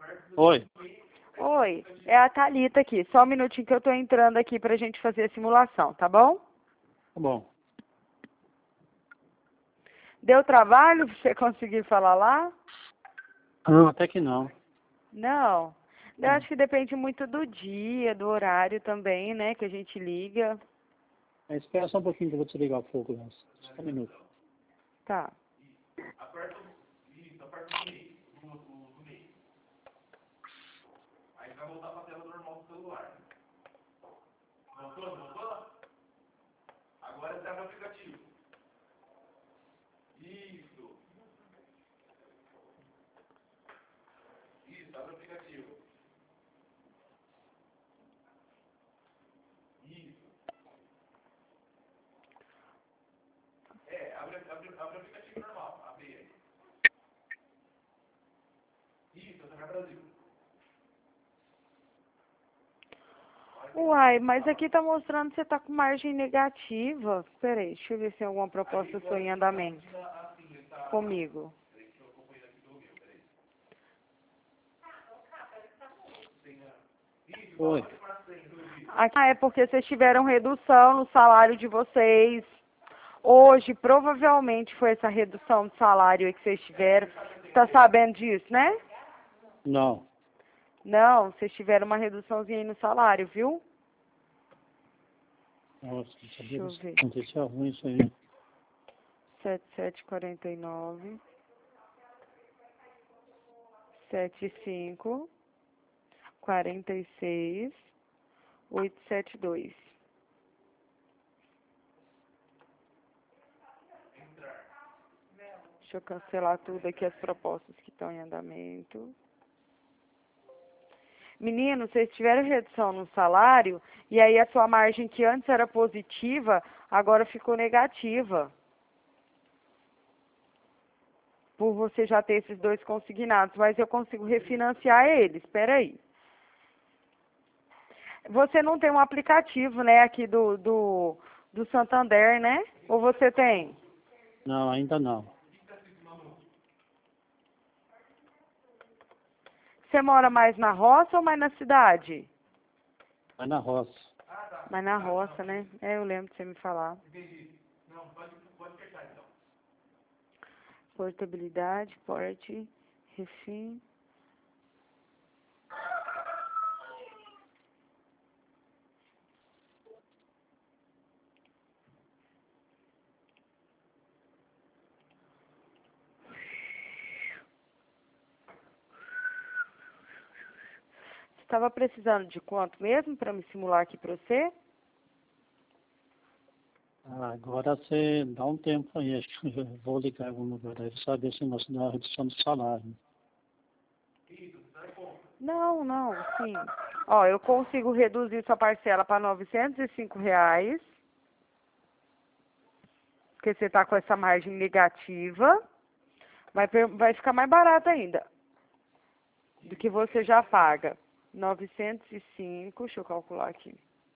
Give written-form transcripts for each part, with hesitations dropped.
Oi. Oi, é a Thalita aqui. Só um minutinho que eu tô entrando aqui pra gente fazer a simulação, tá bom? Tá bom. Deu trabalho pra você conseguir falar lá? Não, até que não. Não. Eu acho que depende muito do dia, do horário também, né, que a gente liga. Espera só um pouquinho que eu vou desligar o fogo. Só um minuto. Tá. Aí vai voltar para a tela normal do celular. Voltou? Voltou? Agora você abre o aplicativo. Isso. Isso, abre o aplicativo. Isso. Abre o aplicativo normal. Abre ele. Isso, você vai Brasil. Uai, mas aqui tá mostrando que você tá com margem negativa. Peraí, deixa eu ver se tem alguma proposta sua em andamento. Comigo. Oi. Aqui é porque vocês tiveram redução no salário de vocês. Hoje, provavelmente, foi essa redução de salário aí que vocês tiveram. Você tá sabendo disso, né? Não. Não, vocês tiveram uma reduçãozinha aí no salário, viu? Nossa, não Deixa sabia eu que ver. acontecia ruim isso aí. 7749 75 46 872. Deixa eu cancelar tudo aqui, as propostas que estão em andamento. Menino, vocês tiveram redução no salário e aí a sua margem que antes era positiva, agora ficou negativa. Por você já ter esses dois consignados, mas eu consigo refinanciar eles. Espera aí. Você não tem um aplicativo, né, aqui do Santander, né? Ou você tem? Não, ainda não. Você mora mais na roça ou mais na cidade? Vai na roça. Mais na roça, né? É, eu lembro de você me falar. Não, pode fechar então. Portabilidade, porte, refim. Você estava precisando de quanto mesmo para me simular aqui para você? Agora você dá um tempo aí. Acho que eu vou ligar em algum lugar aí pra saber se nós dá uma redução do salário. Não, não, sim. Ó, eu consigo reduzir sua parcela para R$ 905, porque você está com essa margem negativa. Vai ficar mais barato ainda do que você já paga. 905, deixa eu calcular aqui.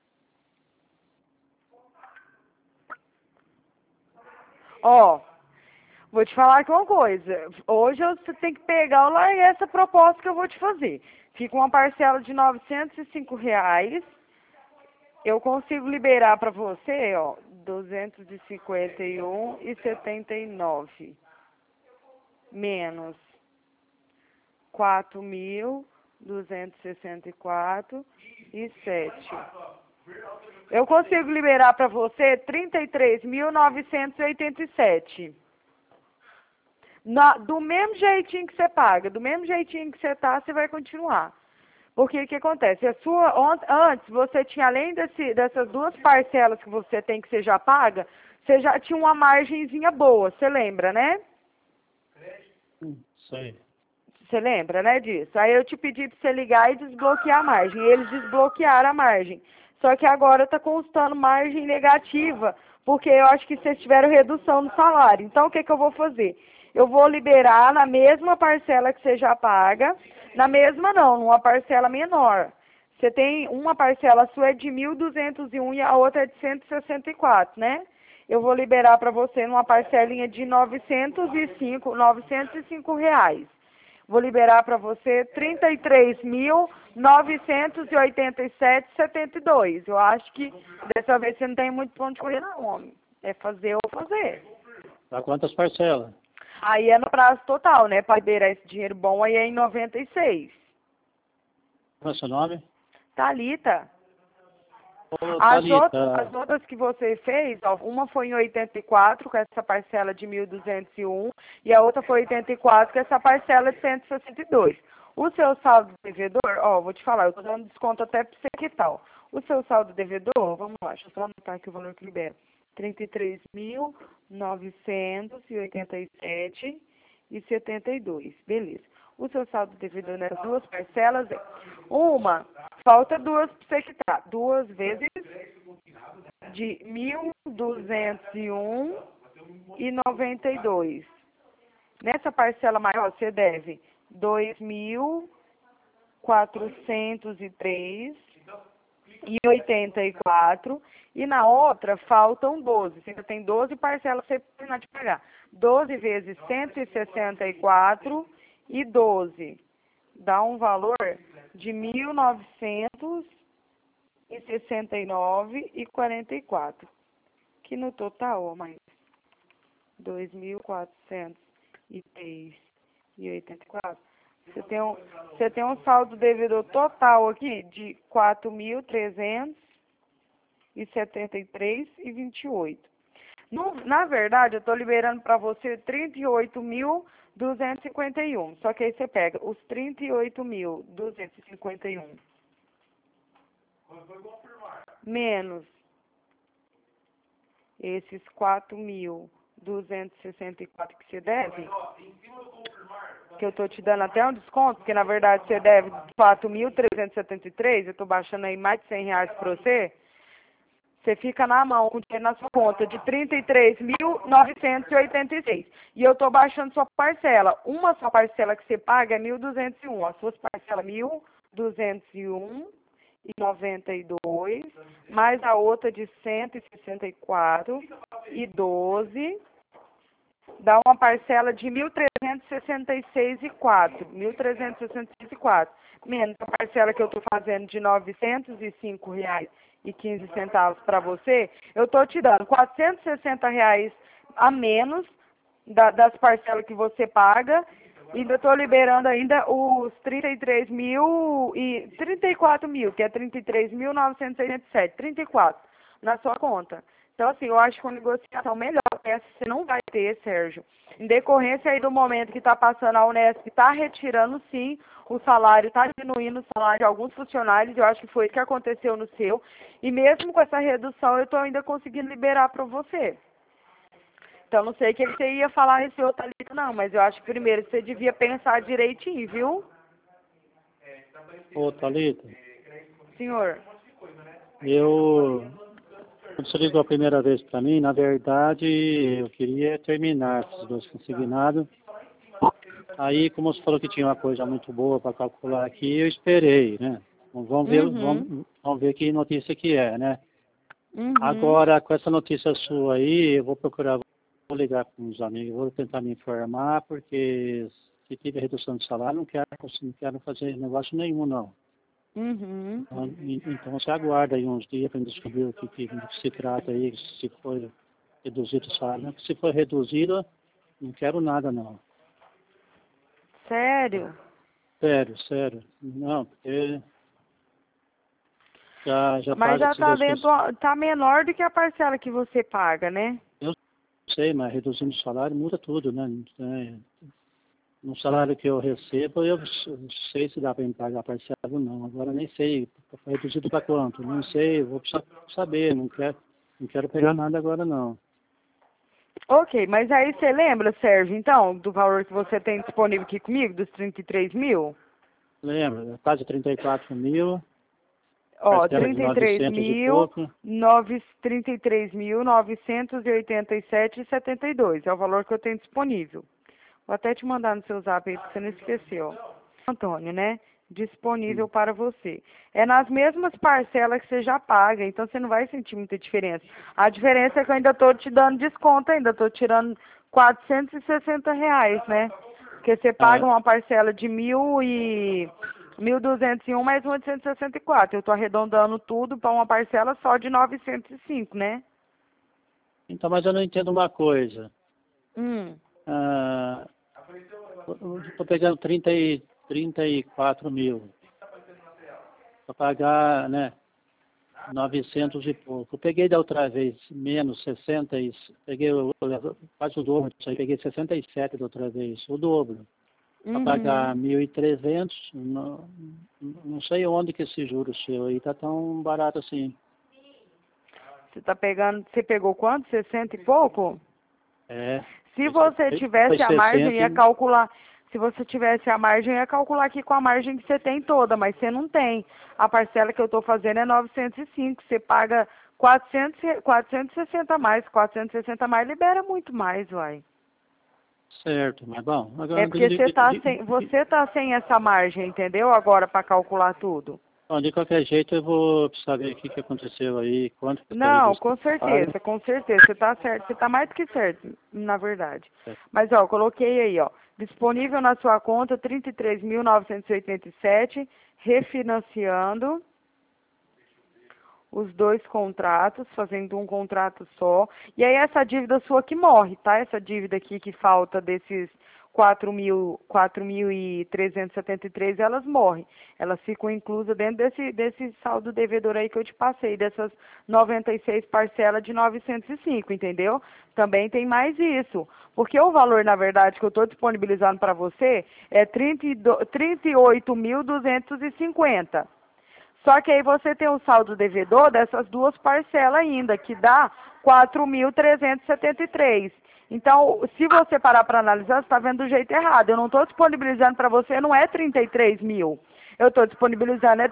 Ó, vou te falar aqui uma coisa. Hoje você tem que pegar ou largar essa proposta que eu vou te fazer. Fica uma parcela de R$ 905. Eu consigo liberar para você, ó, 251,79 menos 4.264,07. Eu consigo liberar para você 33.987. Do mesmo jeitinho que você paga, do mesmo jeitinho que você tá, você vai continuar. Porque o que acontece? Antes, você tinha, além dessas duas parcelas que você tem que você já paga, você já tinha uma margenzinha boa, você lembra, né? Sei. Você lembra, né, disso? Aí eu te pedi para você ligar e desbloquear a margem. Eles desbloquearam a margem. Só que agora está constando margem negativa, porque eu acho que vocês tiveram redução no salário. Então, o que eu vou fazer? Eu vou liberar na mesma parcela que você já paga, na mesma não, numa parcela menor. Você tem uma parcela sua é de 1.201 e a outra é de 164, né? Eu vou liberar para você numa parcelinha de R$ 905. Vou liberar para você 33.987,72. Eu acho que dessa vez você não tem muito ponto de correr não, homem. É fazer ou fazer. Para quantas parcelas? Aí é no prazo total, né? Para liberar esse dinheiro bom, aí é em 96. Qual é o seu nome? Thalita. Ô, As Thalita. outras que você fez, ó, uma foi em 84, com essa parcela de 1.201, e a outra foi em 84, com essa parcela de 162. O seu saldo devedor, ó, vou te falar, eu tô dando desconto até para você que tal. O seu saldo devedor, vamos lá, deixa eu só anotar aqui o valor que libera. 33.987,72. Beleza. O seu saldo devedor nessas duas parcelas é uma, falta duas para você quitar. 2 vezes de 1.201,92. Nessa parcela maior, você deve 2.403,84. E na outra, faltam 12. Você ainda tem 12 parcelas para você terminar de pagar. 12 vezes 164,12. Dá um valor de 1.969,44. Que no total, ó, mais 2.403,84. Você tem um saldo devedor total aqui de 4.373,28. Na verdade, eu estou liberando para você 38.251. Só que aí você pega os 38.251 menos esses 4.264 que você deve, que eu estou te dando até um desconto, porque na verdade você deve 4.373, eu estou baixando aí mais de R$100 para você. Você fica na mão com o dinheiro na sua conta de 33.986. E eu estou baixando sua parcela. Uma só parcela que você paga é 1.201. As suas parcelas 1.201,92, mais a outra de 164,12, dá uma parcela de 1.366,04. 1.366,04. Menos a parcela que eu estou fazendo de R$905,15 para você, eu estou te dando R$460 a menos das parcelas que você paga, e ainda estou liberando ainda os 34 mil, que é 33.987, 34 na sua conta. Então, assim, eu acho que uma negociação melhor, essa você não vai ter, Sérgio. Em decorrência aí do momento que está passando, a Unesp está retirando, sim, o salário, está diminuindo o salário de alguns funcionários, eu acho que foi isso que aconteceu no seu. E mesmo com essa redução, eu estou ainda conseguindo liberar para você. Então, não sei o que você ia falar nesse outro ali, não, mas eu acho que primeiro você devia pensar direitinho, viu? Ô, Thalita. Senhor. Quando você ligou a primeira vez para mim, na verdade, eu queria terminar esses 2 consignados. Aí, como você falou que tinha uma coisa muito boa para calcular aqui, eu esperei, né? Vamos ver, vamos ver que notícia que é, né? Agora, com essa notícia sua aí, eu vou procurar, vou ligar com os amigos, vou tentar me informar, porque se tiver redução de salário, não quero fazer negócio nenhum, não. Então você aguarda aí uns dias para descobrir o que se trata aí, se foi reduzido o salário. Se for reduzido, não quero nada, não. Sério? Sério. Não, porque já mas paga... já está dentro, tá menor do que a parcela que você paga, né? Eu sei, mas reduzindo o salário muda tudo, né? No salário que eu recebo, eu não sei se dá para me pagar parcela ou não. Agora nem sei, foi reduzido para quanto? Não sei, vou precisar saber, não quero pegar nada agora não. Ok, mas aí você lembra, Sérgio, então, do valor que você tem disponível aqui comigo, dos 33 mil? Lembra, quase 34 mil. Ó, parcela de 33.987,72 é o valor que eu tenho disponível. Vou até te mandar no seu zap aí, pra você não esquecer, ó. Antônio, né? Disponível para você. É nas mesmas parcelas que você já paga, então você não vai sentir muita diferença. A diferença é que eu ainda estou te dando desconto ainda, estou tirando R$460, né? Porque você paga uma parcela de 1.201 mais uma de 164. Eu estou arredondando tudo para uma parcela só de 905, né? Então, mas eu não entendo uma coisa. Hum. Estou pegando 34 mil. Para pagar, né? 900 e pouco. Eu peguei da outra vez menos 60 e peguei quase o dobro, peguei 67 da outra vez, o dobro. Para pagar 1.300, não sei onde que esse juro seu aí tá tão barato assim. Você pegou quanto? 60 e pouco? É. Se você tivesse a margem, ia calcular. Se você tivesse a margem, ia calcular aqui com a margem que você tem toda, mas você não tem. A parcela que eu estou fazendo é 905. Você paga 460 mais. 460 mais libera muito mais, uai. Certo, mas bom. Agora, É porque você tá sem essa margem, entendeu? Agora para calcular tudo. Bom, de qualquer jeito, eu vou precisar ver o que aconteceu aí, quanto que Não, com certeza, com certeza. Você tá certo, você tá mais do que certo, na verdade. É. Mas, ó, coloquei aí, ó. Disponível na sua conta, 33.987, refinanciando os dois contratos, fazendo um contrato só. E aí essa dívida sua que morre, tá? Essa dívida aqui que falta desses 4.373, elas morrem. Elas ficam inclusas dentro desse saldo devedor aí que eu te passei, dessas 96 parcelas de 905, entendeu? Também tem mais isso. Porque o valor, na verdade, que eu estou disponibilizando para você é 38.250. Só que aí você tem um saldo devedor dessas duas parcelas ainda, que dá 4.373. Então, se você parar para analisar, você está vendo do jeito errado. Eu não estou disponibilizando para você, não é 33 mil. Eu estou disponibilizando é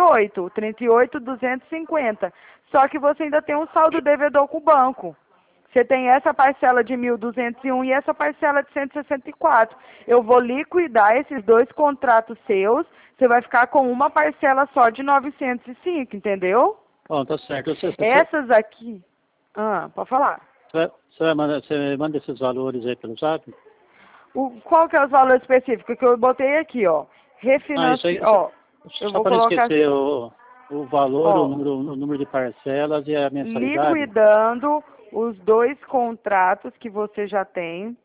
38.250. Só que você ainda tem um saldo devedor com o banco. Você tem essa parcela de 1.201 e essa parcela de 164. Eu vou liquidar esses dois contratos seus. Você vai ficar com uma parcela só de 905, entendeu? Bom, tá certo. Essas aqui... pode falar. Você manda esses valores aí pelo zap? Qual que é os valores específicos que eu botei aqui, ó? Só para não esquecer o valor, ó, o número de parcelas e a mensalidade. Liquidando os dois contratos que você já tem.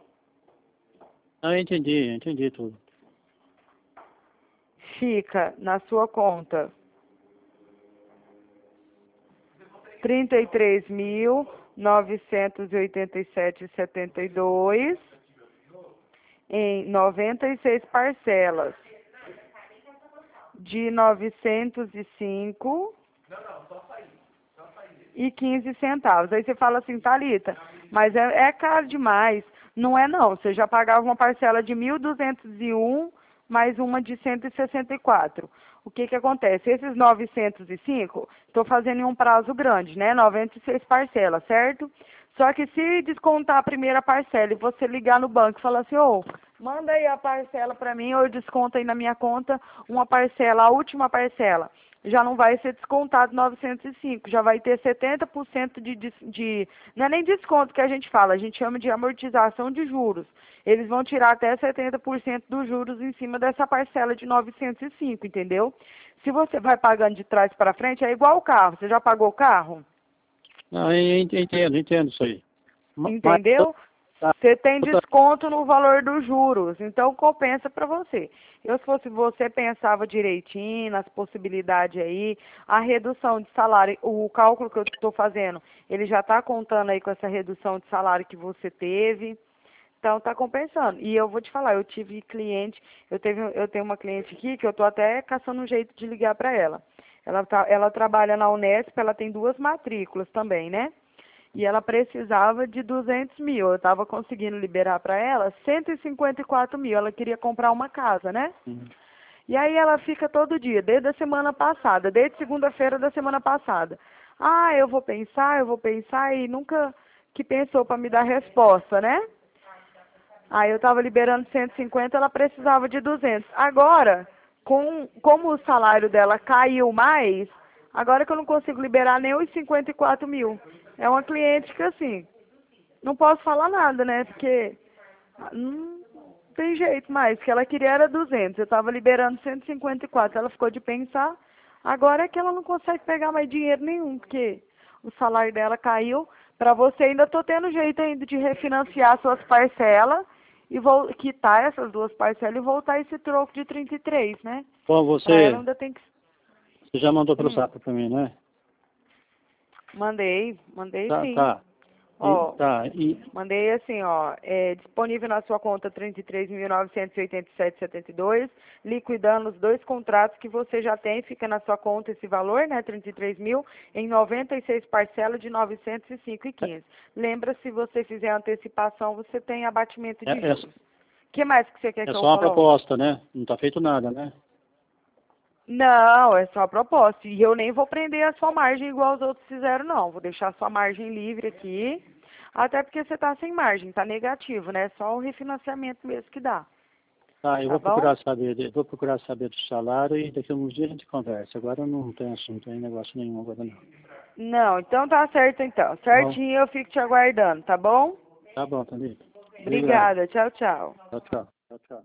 Eu entendi tudo. Fica na sua conta 33.987,72 em 96 parcelas de 905 e 15 centavos. Aí você fala assim, Thalita, mas é caro demais. Não é não, você já pagava uma parcela de 1.201 mais uma de 164. O que que acontece? Esses 905, estou fazendo em um prazo grande, né? 96 parcelas, certo? Só que se descontar a primeira parcela e você ligar no banco e falar assim, manda aí a parcela para mim, ou eu desconto aí na minha conta uma parcela, a última parcela, já não vai ser descontado 905, já vai ter 70% de... Não é nem desconto que a gente fala, a gente chama de amortização de juros. Eles vão tirar até 70% dos juros em cima dessa parcela de 905, entendeu? Se você vai pagando de trás para frente, é igual o carro. Você já pagou o carro? Não, eu entendo isso aí. Entendeu? Você tem desconto no valor dos juros, então compensa para você. Eu, se fosse você, pensava direitinho nas possibilidades aí, a redução de salário, o cálculo que eu estou fazendo, ele já está contando aí com essa redução de salário que você teve, então está compensando. E eu vou te falar, eu tive cliente, eu tenho uma cliente aqui que eu estou até caçando um jeito de ligar para ela. Ela trabalha na Unesp, ela tem 2 matrículas também, né? E ela precisava de 200 mil. Eu estava conseguindo liberar para ela 154 mil. Ela queria comprar uma casa, né? E aí ela fica todo dia, desde a semana passada, desde segunda-feira da semana passada. Eu vou pensar, e nunca que pensou para me dar resposta, né? Aí eu estava liberando 150, ela precisava de 200. Agora, como o salário dela caiu mais, agora que eu não consigo liberar nem os 54 mil. É uma cliente que, assim, não posso falar nada, né? Porque tem jeito mais, que ela queria era 200, eu tava liberando 154, ela ficou de pensar, agora é que ela não consegue pegar mais dinheiro nenhum, porque o salário dela caiu. Para você ainda tô tendo jeito ainda de refinanciar suas parcelas e quitar essas 2 parcelas e voltar esse troco de 33, né? Bom, Para ela você ainda tem que... já mandou pelo zap para mim, né? Mandei Tá, sim. tá. Ó, E mandei assim, ó, disponível na sua conta 33.987,72, liquidando os 2 contratos que você já tem, fica na sua conta esse valor, né, 33 mil, em 96 parcelas de 905,15. Lembra, se você fizer antecipação, você tem abatimento de é, é, juros. O que mais que você quer é que eu só uma coloque? proposta, né? Não tá feito nada, né? Não, é só a proposta. E eu nem vou prender a sua margem igual os outros fizeram, não. Vou deixar a sua margem livre aqui. Até porque você está sem margem, está negativo, né? Só o refinanciamento mesmo que dá. Tá, eu Tá vou bom? procurar saber do salário e daqui a uns dias a gente conversa. Agora não tem assunto, não tem negócio nenhum agora não. Não, então tá certo então. Tá bom? Certinho, eu fico te aguardando, tá bom? Tá bom, Thalita. Obrigado. Obrigada. Tchau, tchau. Tchau, tchau. Tchau, tchau.